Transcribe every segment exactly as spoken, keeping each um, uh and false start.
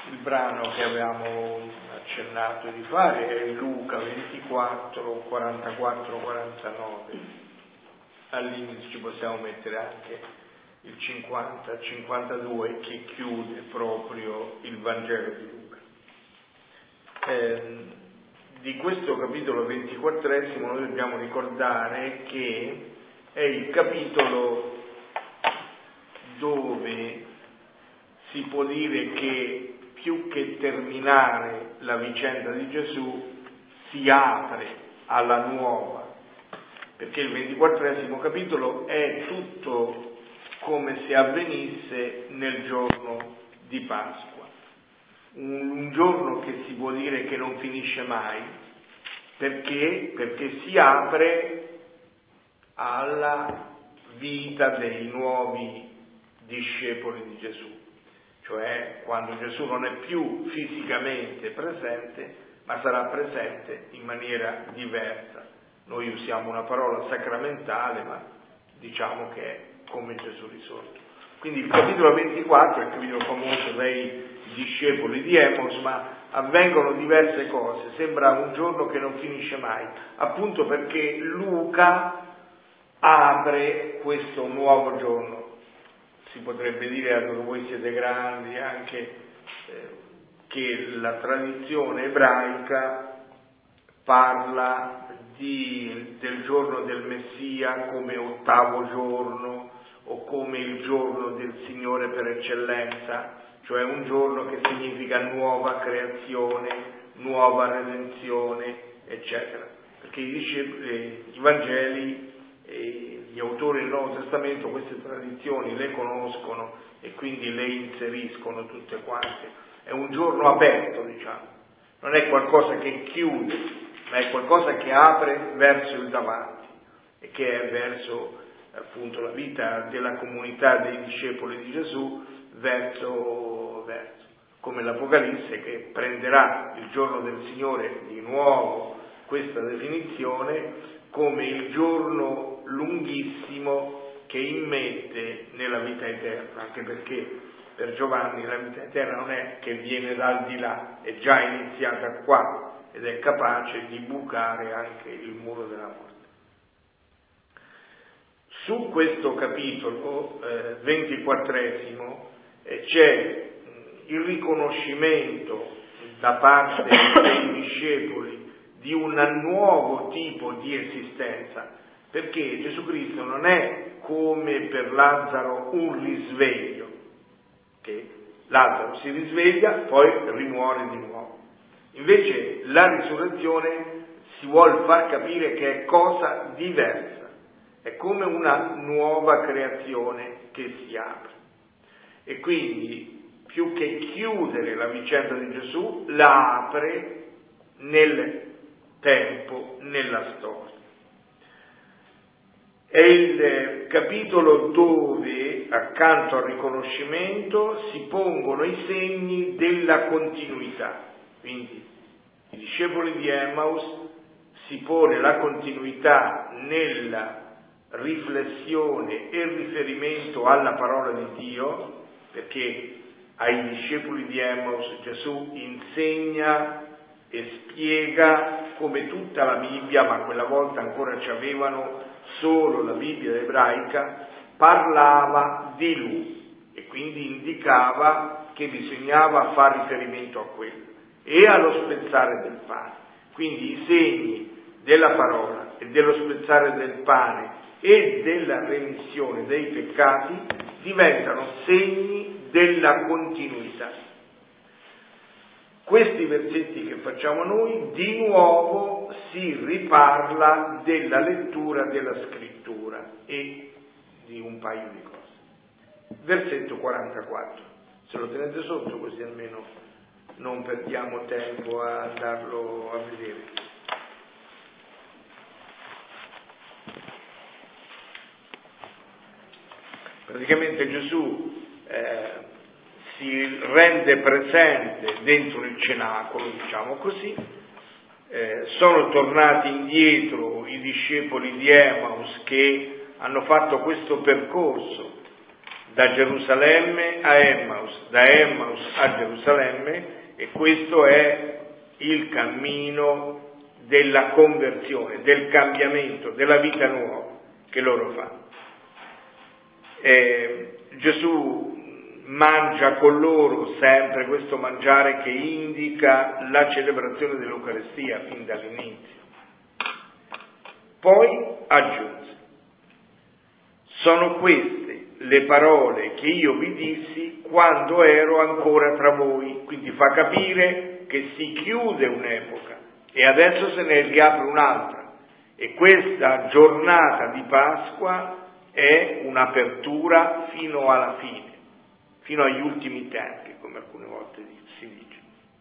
Il brano che avevamo accennato di fare è Luca ventiquattro, quarantaquattro quarantanove. All'inizio ci possiamo mettere anche il cinquanta cinquantadue che chiude proprio il Vangelo di Luca. Eh, di questo capitolo ventiquattresimo noi dobbiamo ricordare che è il capitolo dove si può dire che più che terminare la vicenda di Gesù si apre alla nuova, perché il ventiquattresimo capitolo è tutto come se avvenisse nel giorno di Pasqua, un, un giorno che si può dire che non finisce mai, perché? Perché si apre alla vita dei nuovi discepoli di Gesù. Cioè quando Gesù non è più fisicamente presente, ma sarà presente in maniera diversa. Noi usiamo una parola sacramentale, ma diciamo che è come Gesù risorto. Quindi il capitolo ventiquattro è il capitolo famoso dei discepoli di Emaus, ma avvengono diverse cose, sembra un giorno che non finisce mai, appunto perché Luca apre questo nuovo giorno. Si potrebbe dire, dato che voi siete grandi, anche eh, che la tradizione ebraica parla di, del giorno del Messia come ottavo giorno o come il giorno del Signore per eccellenza, cioè un giorno che significa nuova creazione, nuova redenzione, eccetera. Perché i, discepoli, i Vangeli e gli autori del Nuovo Testamento queste tradizioni le conoscono e quindi le inseriscono tutte quante. È un giorno aperto, diciamo, non è qualcosa che chiude, ma è qualcosa che apre verso il davanti e che è verso appunto la vita della comunità dei discepoli di Gesù, verso, verso come l'Apocalisse, che prenderà il giorno del Signore di nuovo questa definizione come il giorno lunghissimo che immette nella vita eterna, anche perché per Giovanni la vita eterna non è che viene dal di là, è già iniziata qua ed è capace di bucare anche il muro della morte. Su questo capitolo eh, ventiquattresimo eh, c'è il riconoscimento da parte dei discepoli di un nuovo tipo di esistenza, perché Gesù Cristo non è come per Lazzaro un risveglio, che Lazzaro si risveglia, poi rimuore di nuovo. Invece la risurrezione si vuol far capire che è cosa diversa, è come una nuova creazione che si apre. E quindi, più che chiudere la vicenda di Gesù, la apre nel tempo, nella storia. È il capitolo dove, accanto al riconoscimento, si pongono i segni della continuità. Quindi, i discepoli di Emmaus si pone la continuità nella riflessione e riferimento alla parola di Dio, perché ai discepoli di Emmaus Gesù insegna e spiega come tutta la Bibbia, ma quella volta ancora ci avevano solo la Bibbia ebraica, parlava di Lui e quindi indicava che bisognava fare riferimento a quello e allo spezzare del pane. Quindi i segni della parola e dello spezzare del pane e della remissione dei peccati diventano segni della continuità. Questi versetti che facciamo noi, di nuovo si riparla della lettura della scrittura e di un paio di cose. Versetto quarantaquattro, se lo tenete sotto così almeno non perdiamo tempo a andarlo a vedere. Praticamente Gesù eh, si rende presente dentro il cenacolo, diciamo così, eh, sono tornati indietro i discepoli di Emmaus che hanno fatto questo percorso da Gerusalemme a Emmaus, da Emmaus a Gerusalemme, e questo è il cammino della conversione, del cambiamento, della vita nuova che loro fanno. Eh, Gesù mangia con loro sempre questo mangiare che indica la celebrazione dell'Eucaristia fin dall'inizio. Poi aggiunse: sono queste le parole che io vi dissi quando ero ancora tra voi. Quindi fa capire che si chiude un'epoca e adesso se ne riapre un'altra, e questa giornata di Pasqua è un'apertura fino alla fine, fino agli ultimi tempi, come alcune volte si dice.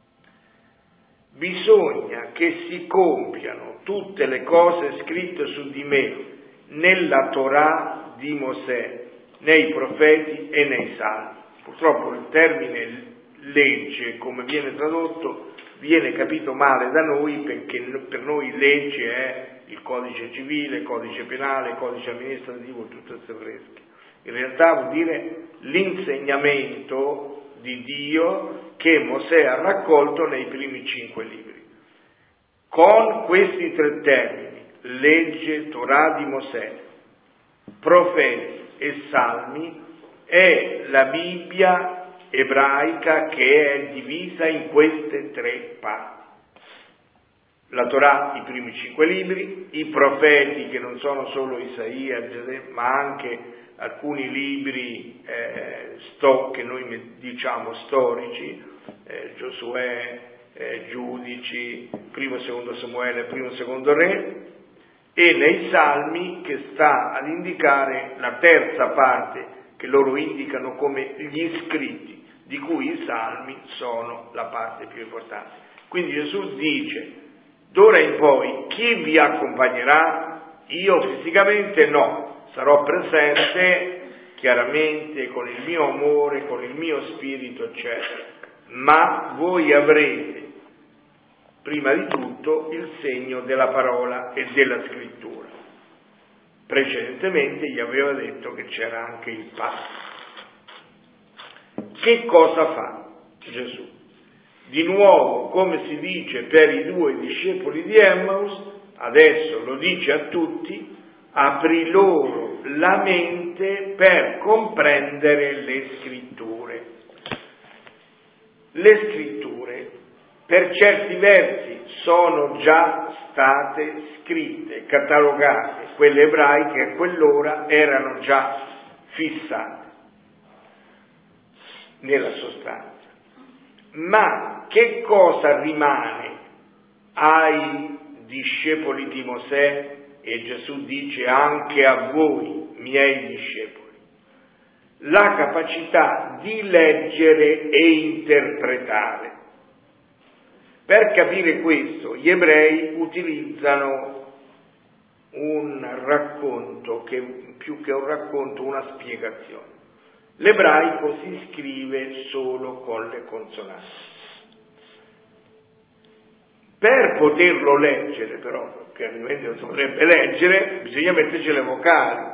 Bisogna che si compiano tutte le cose scritte su di me nella Torah di Mosè, nei profeti e nei salmi. Purtroppo il termine legge, come viene tradotto, viene capito male da noi, perché per noi legge è il codice civile, il codice penale, il codice amministrativo, tutte queste fresche. In realtà vuol dire l'insegnamento di Dio che Mosè ha raccolto nei primi cinque libri. Con questi tre termini, legge, Torah di Mosè, profeti e salmi, è la Bibbia ebraica che è divisa in queste tre parti. La Torah, i primi cinque libri, i profeti, che non sono solo Isaia, ma anche alcuni libri eh, sto, che noi diciamo storici, eh, Giosuè, eh, Giudici, primo e secondo Samuele, primo e secondo Re, e nei Salmi, che sta ad indicare la terza parte che loro indicano come gli scritti, di cui i Salmi sono la parte più importante. Quindi Gesù dice: d'ora in poi chi vi accompagnerà? Io fisicamente no, sarò presente chiaramente con il mio amore, con il mio spirito, eccetera, ma voi avrete prima di tutto il segno della parola e della scrittura. Precedentemente gli aveva detto che c'era anche il patto. Che cosa fa Gesù? Di nuovo, come si dice per i due discepoli di Emmaus, adesso lo dice a tutti: aprì loro la mente per comprendere le scritture. Le scritture, per certi versi, sono già state scritte, catalogate, quelle ebraiche a quell'ora erano già fissate nella sostanza. Ma che cosa rimane ai discepoli di Mosè? E Gesù dice anche a voi, miei discepoli, la capacità di leggere e interpretare. Per capire questo, gli ebrei utilizzano un racconto, che più che un racconto, una spiegazione. L'ebraico si scrive solo con le consonanti. Per poterlo leggere, però, che altrimenti non si potrebbe leggere, bisogna metterci le vocali.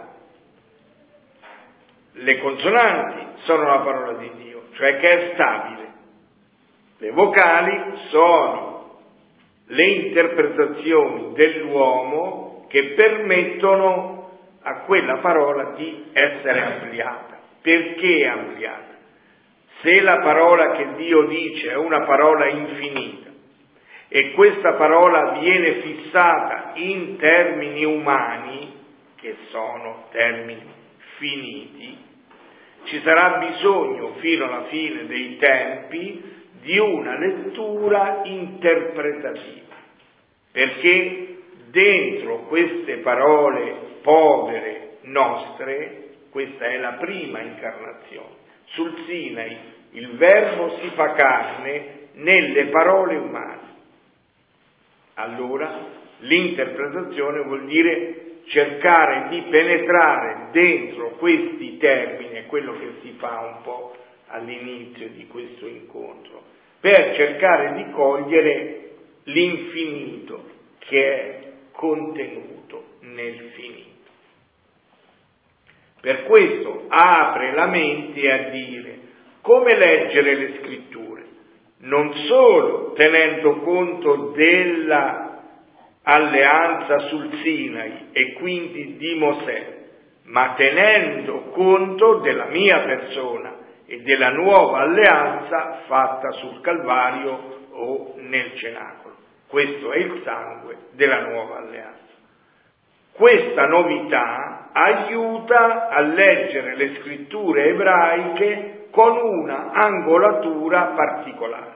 Le consonanti sono la parola di Dio, cioè che è stabile. Le vocali sono le interpretazioni dell'uomo che permettono a quella parola di essere ampliata. Perché ampliata? Se la parola che Dio dice è una parola infinita e questa parola viene fissata in termini umani, che sono termini finiti, ci sarà bisogno fino alla fine dei tempi di una lettura interpretativa, perché dentro queste parole povere nostre, questa è la prima incarnazione. Sul Sinai il Verbo si fa carne nelle parole umane. Allora l'interpretazione vuol dire cercare di penetrare dentro questi termini, è quello che si fa un po' all'inizio di questo incontro, per cercare di cogliere l'infinito che è contenuto nel finito. Per questo apre la mente a dire come leggere le scritture, non solo tenendo conto della alleanza sul Sinai e quindi di Mosè, ma tenendo conto della mia persona e della nuova alleanza fatta sul Calvario o nel cenacolo. Questo è il sangue della nuova alleanza. Questa novità aiuta a leggere le scritture ebraiche con una angolatura particolare.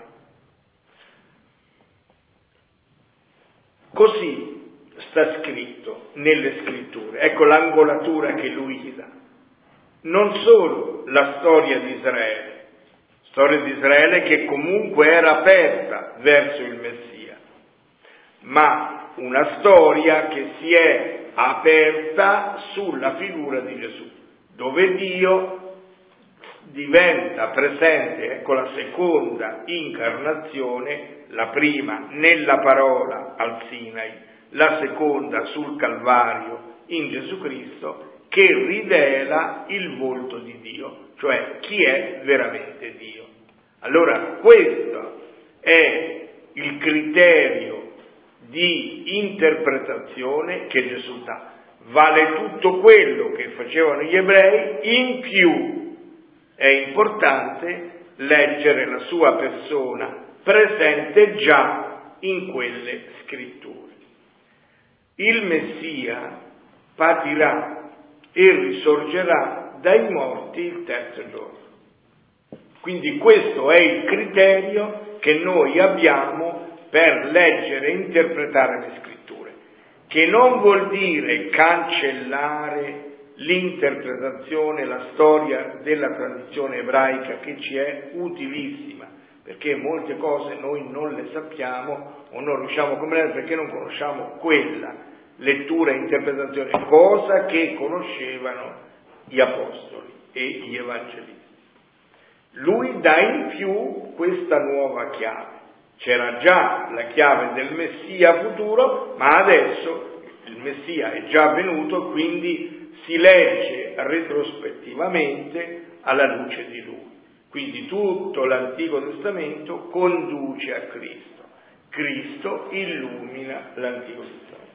Così sta scritto nelle scritture. Ecco l'angolatura che lui gli dà. Non solo la storia di Israele, storia di Israele che comunque era aperta verso il Messia, ma una storia che si è aperta sulla figura di Gesù, dove Dio diventa presente, ecco la seconda incarnazione, la prima nella parola al Sinai, la seconda sul Calvario in Gesù Cristo, che rivela il volto di Dio, cioè chi è veramente Dio. Allora questo è il criterio di interpretazione che Gesù dà. Vale tutto quello che facevano gli ebrei, in più è importante leggere la sua persona presente già in quelle scritture. Il Messia patirà e risorgerà dai morti il terzo giorno. Quindi questo è il criterio che noi abbiamo per leggere e interpretare le scritture, che non vuol dire cancellare l'interpretazione, la storia della tradizione ebraica che ci è utilissima, perché molte cose noi non le sappiamo o non riusciamo a comprendere perché non conosciamo quella lettura e interpretazione, cosa che conoscevano gli apostoli e gli evangelisti. Lui dà in più questa nuova chiave. C'era già la chiave del Messia futuro, ma adesso il Messia è già venuto, quindi si legge retrospettivamente alla luce di Lui. Quindi tutto l'Antico Testamento conduce a Cristo. Cristo illumina l'Antico Testamento.